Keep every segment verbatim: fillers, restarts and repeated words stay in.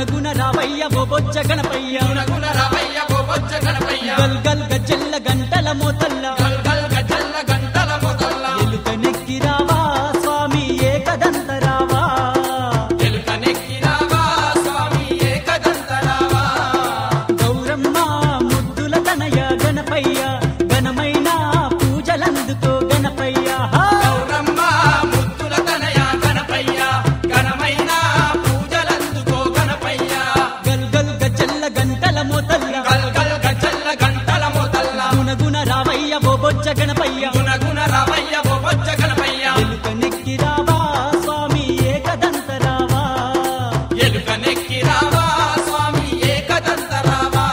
గుణగుణ రావయ్య ఓ బొజ్జ గణపయ్య గుణగుణ రావయ్య ఓ బొజ్జ గణపయ్య గల్ గల్ గజ్జెల్ల గంటల మోతల్ల గల్ గల్ గజల్ల గంటల మొదల్ల ఎలుక నెక్కి రావా స్వామి ఏకదంత రావా ఎలుక నెక్కి రావా స్వామి ఏకదంత రావా గౌరమ్మ ముద్దుల తనయ గణపయ్య ఘనమైన పూజలందుకో గణపయ్య హా! గౌరమ్మ ముద్దుల తనయ గణపయ్య ఘనమైన పూజలందుకో గణపయ్య గల్ గల్ గజ్జెల్ల గంటల మోతల్ల గల్ గల్ గజల్ల గంటల మొదల్ల గుణగుణ రావయ్య ఓ బొజ్జ గణపయ్య గుణగుణ రావయ్య ఓ బొజ్జ గణపయ్య ఎలుక నెక్కి రావా స్వామి ఏకదంత రావా ఎలుక నెక్కి రావా స్వామి ఏకదంత రావా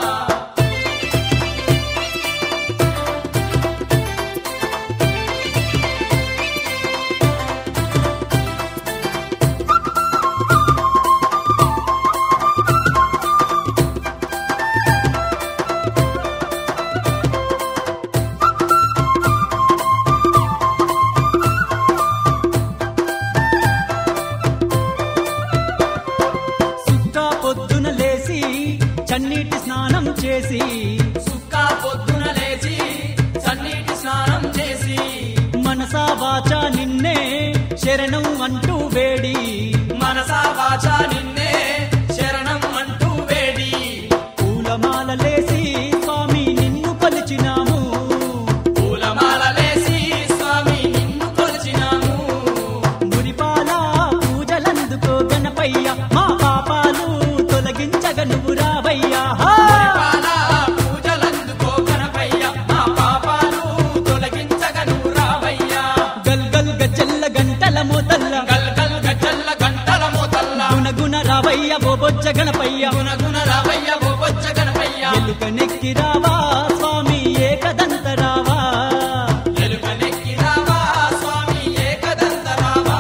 సుక్క పొద్దున లేసి చన్నీటి స్నానం చేసి సుక్క పొద్దున లేచి సన్నీటి స్నానం చేసి మనసా వాచ నిన్నే శరణం అంటూ వేడి మనసా వాచా నిన్నే శరణం అంటూ వేడి పూలమాల లేసి స్వామి నిన్ను కొలిచినాము పూలమాల వేసి స్వామి నిన్ను కొలిచినాము మురిపాల పూజలందుకో గణపయ్య మా పాపాలు తొలగించగ నువ్వు రావయ్యా హా! పాల పూజలందుకో గణపయ్య మా పాపాలు తొలగించగను రావయ్యా గల్ గల్ గజ్జెల్ల గంటల మోతల్ల గల్ గల్ గజల్ల గంటల మోతల్ల గుణగుణ రావయ్య ఓ బొజ్జ గణపయ్య గుణగుణ రావయ్య ఓ బొజ్జ గణపయ్య ఎలుక నెక్కి రావా స్వామి ఏకదంత రావా ఎలుక నెక్కి రావా స్వామి ఏకదంత రావా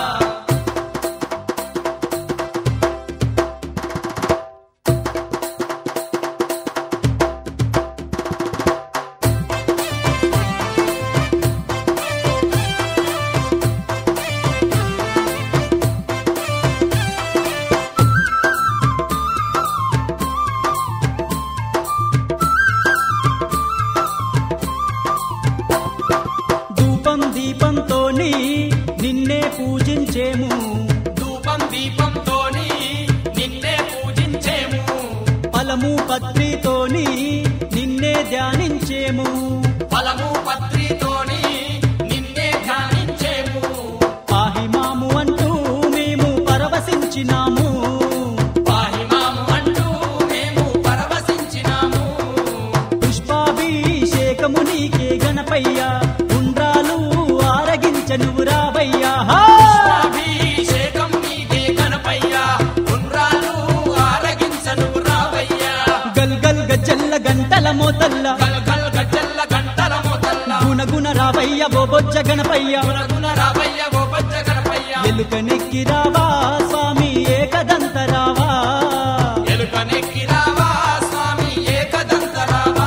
ధూపం దీపంతోని నిన్నే పూజించేము ధూపం దీపంతోని నిన్నే పూజించేము ఫలము పత్రితోని నిన్నే ధ్యానించేము ఫలము పత్రితోని నిన్నే ధ్యానించేము పాహిమాము అంటూ మేము పరవశించినాము పాహిమాము అంటూ మేము పరవశించినాము పుష్పాభిషేకము నీకే గణపయ్య ఉండ్రాలు ఆరగించ నువ్వు రావయ్యా హా! అభిషేకం నీకే గణపయ్య ఉండ్రాలు ఆరగించను రావయ్యా గల్ గల్ గజ్జెల్ల గంటల మోతల్ల గల్ గల్ గజల్ల గంటల మొదల్ల గుణగుణ రావయ్య ఓ బొజ్జ గణపయ్య గుణగుణ రావయ్య ఓ బొజ్జ గణపయ్య ఎలుక నెక్కి రావా స్వామి ఏకదంత రావా ఎలుక నెక్కి రావా స్వామి ఏకదంత రావా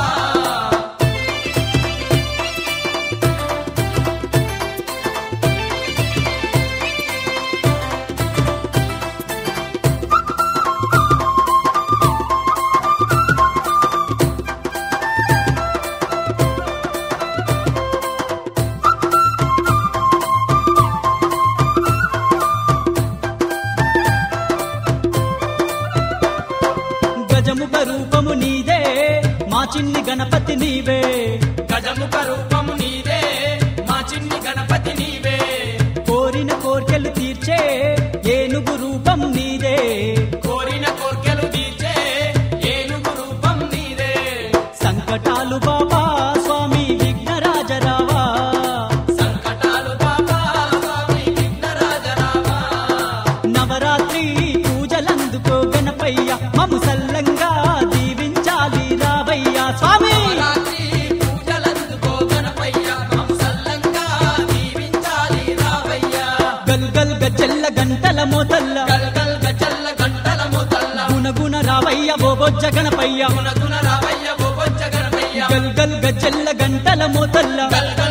గజముఖ రూపము నీదే మా చిన్ని గణపతి నీవే గజముఖ రూపము నీదే మా చిన్ని గణపతి నీవే కోరిన కోర్కెలు తీర్చే ఏనుగు రూపం నీదే కోరిన కోర్కెలు తీర్చే ఏనుగు రూపం నీదే సంకటాలు బాబా స్వామి విఘ్నరాజరావా సంకటాలు బాబా స్వామి విఘ్నరాజరావా నవరాత్రి పూజలందుకో గణపయ్య మము సల్లంగా దీవించాలి రావయ్యా స్వామి రాత్రి పూజలందుకో గణపయ్య మమ్ము సల్లంగా దీవించాలి రావయ్యా గల్ గల్ గజ్జెల్ల గంటల మోతల్ల గల్ గల్ గజల్ల గంటల మొదల్ల గుణగుణ రావయ్య ఓ బొజ్జ గణపయ్య గుణగుణ రావయ్య ఓ బొజ్జ గణపయ్య గల్ గల్ గజ్జెల్ల గంటల మోతల్ల గల్